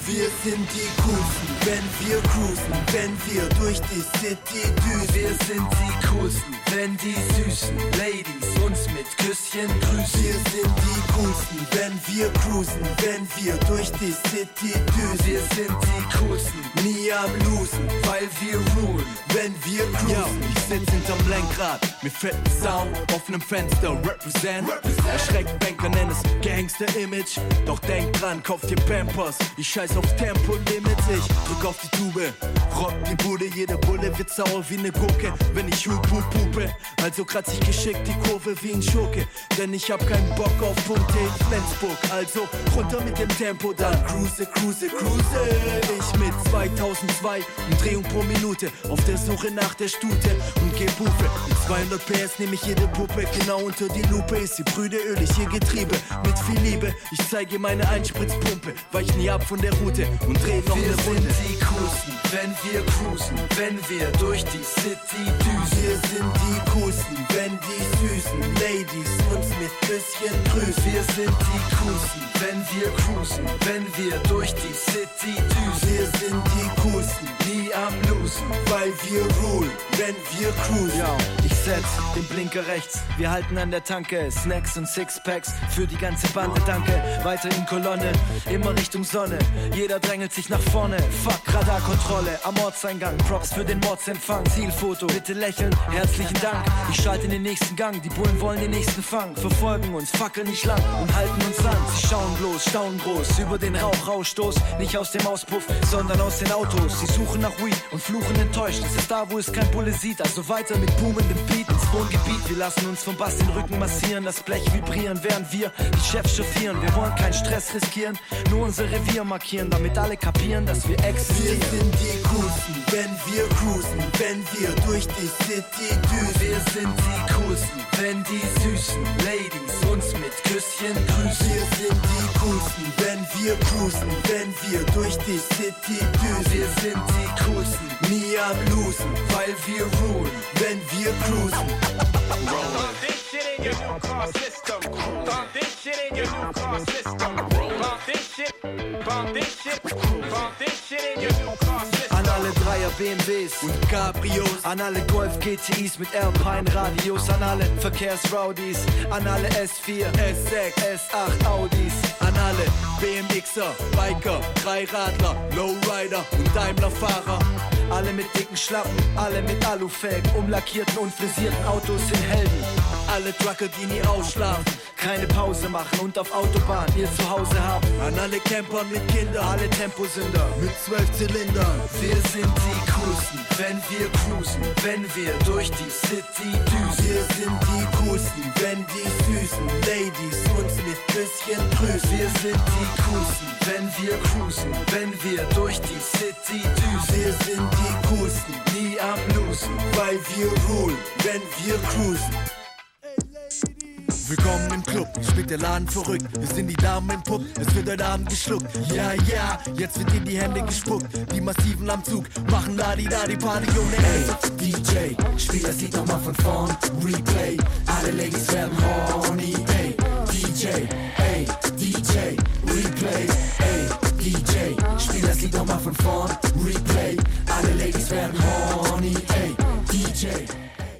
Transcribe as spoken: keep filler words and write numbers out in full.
Wir sind die Coolsten, wenn wir cruisen, wenn wir durch die City düsen. Wir sind die Coolsten, wenn die süßen Ladies uns mit Küsschen grüßen. Wir sind die Coolsten, wenn wir cruisen, wenn wir durch die City düsen. Wir sind die Coolsten, nie am Losen, weil wir rulen, wenn wir cruisen. Yo, ich sitz hinterm Lenkrad, mir fällt ein Sound, offenem Fenster, represent. Erschreckt Banker, nenn es Gangster-Image. Doch denk dran, kauf dir Pampers, ich scheiß auf Tempolimit. Ich drück auf die Tube, rock die Bude, jede Bulle wird sauer wie ne Gurke, wenn ich hup hup hupe. Also kratz ich geschickt die Kurve wie ein Schurke, denn ich hab keinen Bock auf Punkte in Flensburg. Also runter mit dem Tempo, dann cruise, cruise, cruise. Ich mit zweitausendzwei Umdrehung pro Minute auf der Suche nach der Stute und geh Pufe. Mit zweihundert P S nehm ich jede Puppe genau unter die Lupe. Ist sie brüderölig, ihr Getriebe mit viel Liebe. Ich zeige meine Einspritzpumpe, weich nie ab von der Route und dreh noch wir eine Runde. Wir sind die Coolsten, wenn wir cruisen, wenn wir durch die City düsen. Wir sind die Coolsten, wenn die süßen Ladies uns mit Küsschen grüßen. Wir sind die Coolsten, wenn wir cruisen, wenn wir durch die City düsen. Wir sind die Coolsten, nie am Losen, weil wir rulen, wenn wir cruisen. Ja, ich setz den Blinker rechts, wir halten an der Tanke, Snacks und Sixpacks für die ganze Bande, danke. Weiter in Kolonne, immer Richtung Sonne, jeder drängelt sich nach vorne. Fuck, Radarkontrolle am Ortseingang, Props für den Mordsempfang. Zielfoto, bitte lächeln, herzlichen Dank. Ich schalte in den nächsten Gang, die Bullen wollen den nächsten Fang. Verfolgen uns, fackeln nicht lang und halten uns an. Sie schauen bloß, staunen groß, über den Rauchausstoß. Nicht aus dem Auspuff, sondern aus den Autos. Sie suchen nach Weed und fluchen enttäuscht. Es ist da, wo es kein Bulle sieht, also weiter mit boomendem Beat ins Wohngebiet. Wir lassen uns vom Bass den Rücken massieren, das Blech vibrieren, während wir die Chefs chauffieren. Wir wollen keinen Stress riskieren, nur unser Revier markieren, damit alle kapieren, dass wir existieren. Wir sind die Coolsten, wenn wir cruisen, wenn wir durch die City düsen. Wir sind die Coolsten, wenn die süßen Ladies uns mit Küsschen grüßen. Wir sind die Coolsten, wenn wir cruisen, wenn wir durch die City düsen. Wir sind die Coolsten, nie am Losen, weil wir rulen, wenn wir cruisen. Pump this shit in your new car system. Pump this shit in your new car system. Pump this shit, pump this shit, pump this shit in your new car system. An alle Dreier B M Ws und Cabrios, an alle Golf G T Is mit Alpine Radios, an alle Verkehrsrowdies, an alle S vier, S sechs, S acht Audis, an alle B M Xer, Biker, Dreiradler, Lowrider und Daimler-Fahrer. Alle mit dicken Schlappen, alle mit Alufelgen, umlackierten und frisierten Autos sind Helden. Alle Trucker, die nie ausschlafen, keine Pause machen und auf Autobahn ihr Zuhause haben. An alle Camper mit Kindern, alle Temposünder mit zwölf Zylindern. Wir sind die Coolsten, wenn wir cruisen, wenn wir durch die City düsen. Wir sind die Coolsten, wenn die süßen Ladies uns mit Küsschen grüßen. Wir sind die Coolsten, wenn wir cruisen, wenn wir durch die City düsen. Wir sind die Coolsten, nie am Losen, weil wir rulen, wenn wir cruisen. Willkommen im Club, spielt der Laden verrückt. Wir sind die Damen im Puff, es wird heute Abend geschluckt. Ja, ja, jetzt wird in die Hände gespuckt. Die Massiven am Zug machen da die da die Party ohne Ende. Hey, D J, spiel das Lied nochmal von vorn. Replay, alle Ladies werden horny. Hey, D J, hey, D J, Replay. Hey, D J, spiel das Lied nochmal von vorn. Replay, alle Ladies werden horny.